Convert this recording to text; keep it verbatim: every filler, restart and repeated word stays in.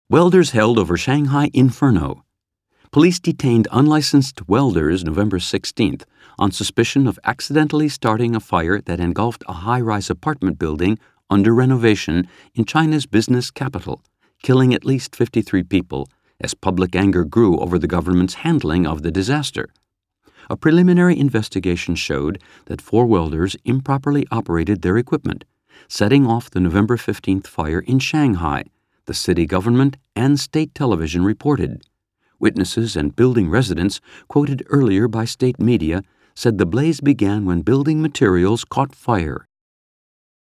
Welders held over Shanghai inferno. Police detained unlicensed welders November sixteenth on suspicion of accidentally starting a fire that engulfed a high-rise apartment building under renovation in China's business capital, killing at least fifty-three people as public anger grew over the government's handling of the disaster. A preliminary investigation showed that four welders improperly operated their equipment, setting off the November fifteenth fire in Shanghai, the city government and state television reported. Witnesses and building residents, quoted earlier by state media, said the blaze began when building materials caught fire.